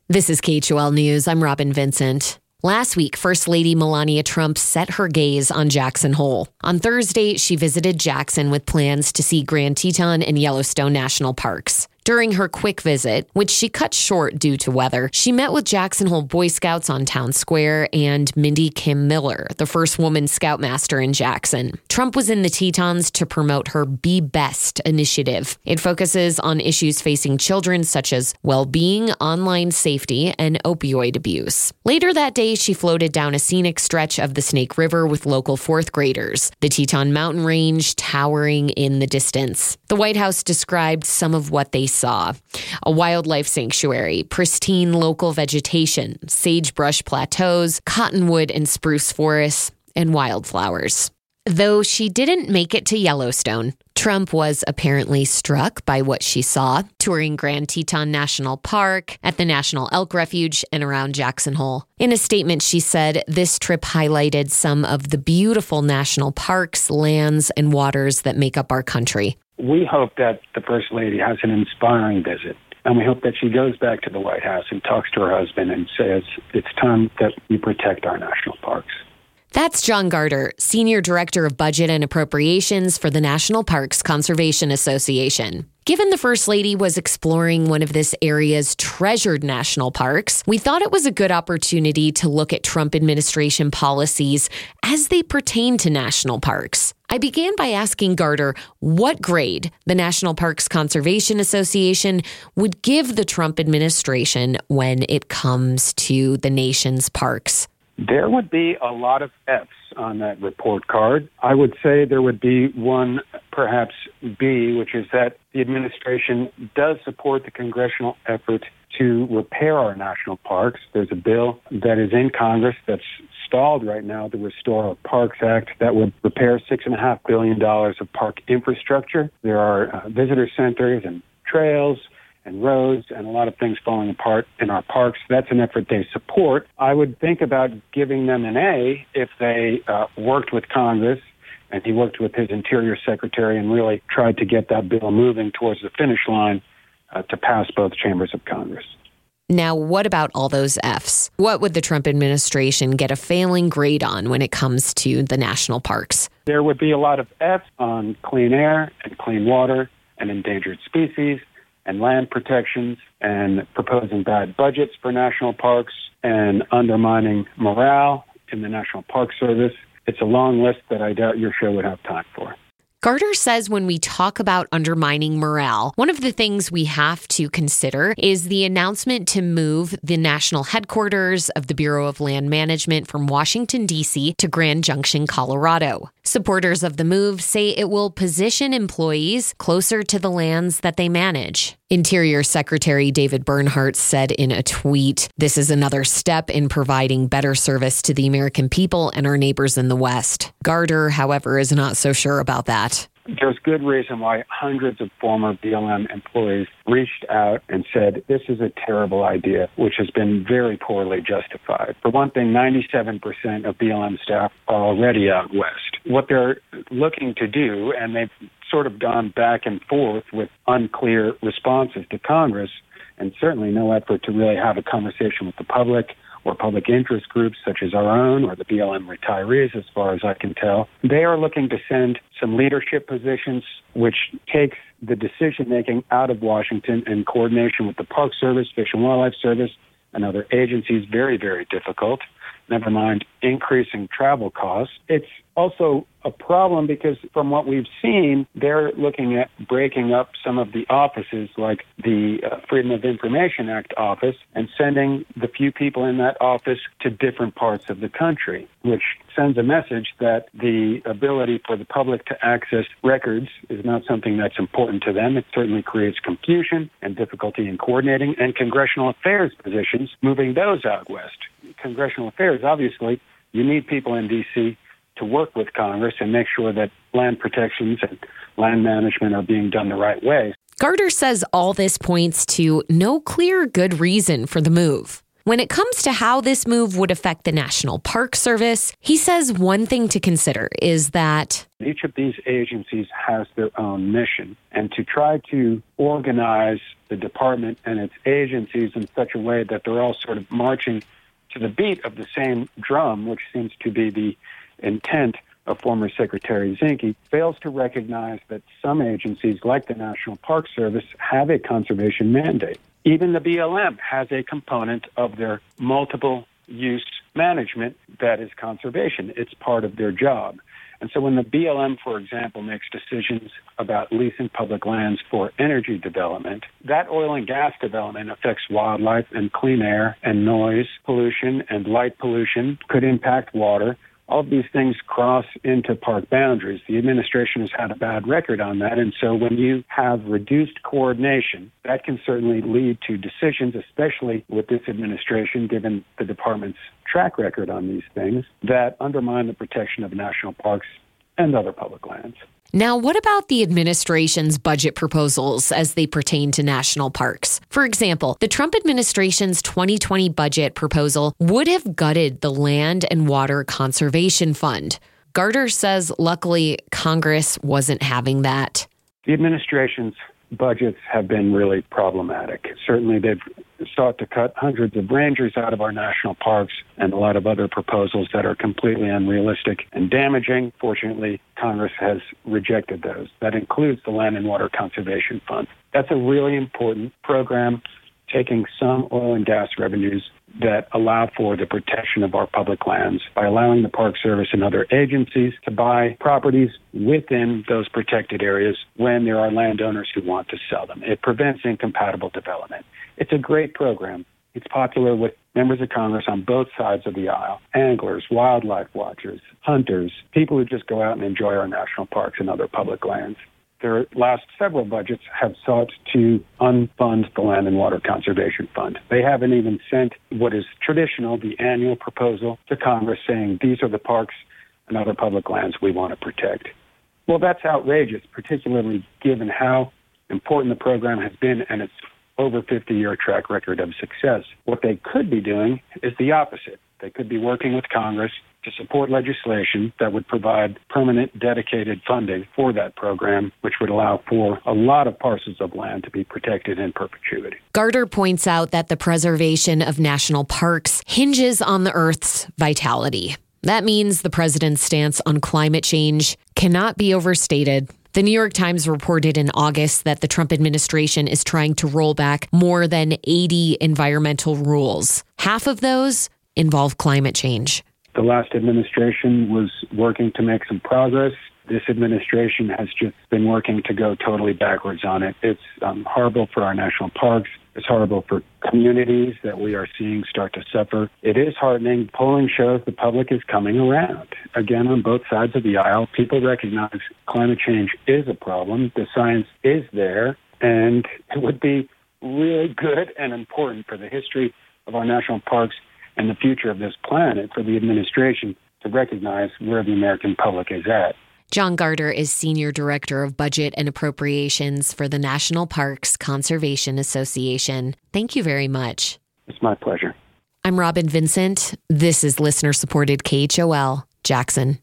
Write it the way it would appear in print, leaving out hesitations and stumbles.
This is KHOL News. I'm Robin Vincent. Last week, First Lady Melania Trump set her gaze on Jackson Hole. On Thursday, she visited Jackson with plans to see Grand Teton and Yellowstone National Parks. During her quick visit, which she cut short due to weather, she met with Jackson Hole Boy Scouts on Town Square and Mindy Kim Miller, the first woman Scoutmaster in Jackson. Trump was in the Tetons to promote her Be Best initiative. It focuses on issues facing children such as well-being, online safety, and opioid abuse. Later that day, she floated down a scenic stretch of the Snake River with local fourth graders, the Teton Mountain Range towering in the distance. The White House described some of what they saw: a wildlife sanctuary, pristine local vegetation, sagebrush plateaus, cottonwood and spruce forests, and wildflowers. Though she didn't make it to Yellowstone, Trump was apparently struck by what she saw, touring Grand Teton National Park, at the National Elk Refuge, and around Jackson Hole. In a statement, she said this trip highlighted some of the beautiful national parks, lands, and waters that make up our country. We hope that the First Lady has an inspiring visit, and we hope that she goes back to the White House and talks to her husband and says it's time that we protect our national parks. That's John Garter, Senior Director of Budget and Appropriations for the National Parks Conservation Association. Given the First Lady was exploring one of this area's treasured national parks, we thought it was a good opportunity to look at Trump administration policies as they pertain to national parks. I began by asking Garter what grade the National Parks Conservation Association would give the Trump administration when it comes to the nation's parks. There would be a lot of F's on that report card. I would say there would be one, perhaps B, which is that the administration does support the congressional effort to repair our national parks. There's a bill that is in Congress that's stalled right now, the Restore Our Parks Act, that would repair $6.5 billion of park infrastructure. There are visitor centers and trails and roads and a lot of things falling apart in our parks. That's an effort they support. I would think about giving them an A if they worked with Congress and he worked with his Interior Secretary and really tried to get that bill moving towards the finish line to pass both chambers of Congress. Now, what about all those Fs? What would the Trump administration get a failing grade on when it comes to the national parks? There would be a lot of Fs on clean air and clean water and endangered species and land protections and proposing bad budgets for national parks and undermining morale in the National Park Service. It's a long list that I doubt your show would have time for. Garter says when we talk about undermining morale, one of the things we have to consider is the announcement to move the national headquarters of the Bureau of Land Management from Washington, D.C. to Grand Junction, Colorado. Supporters of the move say it will position employees closer to the lands that they manage. Interior Secretary David Bernhardt said in a tweet, "This is another step in providing better service to the American people and our neighbors in the West." Garter, however, is not so sure about that. There's good reason why hundreds of former BLM employees reached out and said, this is a terrible idea, which has been very poorly justified. For one thing, 97% of BLM staff are already out west. What they're looking to do, and they've sort of gone back and forth with unclear responses to Congress, and certainly no effort to really have a conversation with the public or public interest groups such as our own or the BLM retirees, as far as I can tell. They are looking to send some leadership positions, which takes the decision-making out of Washington in coordination with the Park Service, Fish and Wildlife Service, and other agencies. Very, very difficult. Never mind increasing travel costs. It's also a problem because from what we've seen, they're looking at breaking up some of the offices like the Freedom of Information Act office and sending the few people in that office to different parts of the country, which sends a message that the ability for the public to access records is not something that's important to them. It certainly creates confusion and difficulty in coordinating, and congressional affairs positions, moving those out west. Congressional affairs, obviously, you need people in D.C. to work with Congress and make sure that land protections and land management are being done the right way. Garter says all this points to no clear good reason for the move. When it comes to how this move would affect the National Park Service, he says one thing to consider is that each of these agencies has their own mission, and to try to organize the department and its agencies in such a way that they're all sort of marching to the beat of the same drum, which seems to be the intent of former Secretary Zinke, fails to recognize that some agencies, like the National Park Service, have a conservation mandate. Even the BLM has a component of their multiple use management that is conservation. It's part of their job. And so when the BLM, for example, makes decisions about leasing public lands for energy development, that oil and gas development affects wildlife and clean air and noise pollution and light pollution, could impact water. All of these things cross into park boundaries. The administration has had a bad record on that, and so when you have reduced coordination, that can certainly lead to decisions, especially with this administration, given the department's track record on these things, that undermine the protection of national parks and other public lands. Now, what about the administration's budget proposals as they pertain to national parks? For example, the Trump administration's 2020 budget proposal would have gutted the Land and Water Conservation Fund. Garter says, luckily, Congress wasn't having that. The administration's budgets have been really problematic. Certainly, they've sought to cut hundreds of rangers out of our national parks and a lot of other proposals that are completely unrealistic and damaging. Fortunately, Congress has rejected those. That includes the Land and Water Conservation Fund. That's a really important program, taking some oil and gas revenues that allow for the protection of our public lands by allowing the Park Service and other agencies to buy properties within those protected areas when there are landowners who want to sell them. It prevents incompatible development. It's a great program. It's popular with members of Congress on both sides of the aisle, anglers, wildlife watchers, hunters, people who just go out and enjoy our national parks and other public lands. Their last several budgets have sought to unfund the Land and Water Conservation Fund. They haven't even sent what is traditional, the annual proposal to Congress saying these are the parks and other public lands we want to protect. Well, that's outrageous, particularly given how important the program has been and its over 50-year track record of success. What they could be doing is the opposite. They could be working with Congress to support legislation that would provide permanent, dedicated funding for that program, which would allow for a lot of parcels of land to be protected in perpetuity. Garter points out that the preservation of national parks hinges on the Earth's vitality. That means the president's stance on climate change cannot be overstated. The New York Times reported in August that the Trump administration is trying to roll back more than 80 environmental rules. Half of those involve climate change. The last administration was working to make some progress. This administration has just been working to go totally backwards on it. It's horrible for our national parks. It's horrible for communities that we are seeing start to suffer. It is heartening. Polling shows the public is coming around. Again, on both sides of the aisle, people recognize climate change is a problem. The science is there, and it would be really good and important for the history of our national parks and the future of this planet for the administration to recognize where the American public is at. John Garter is Senior Director of Budget and Appropriations for the National Parks Conservation Association. Thank you very much. It's my pleasure. I'm Robin Vincent. This is listener-supported KHOL, Jackson.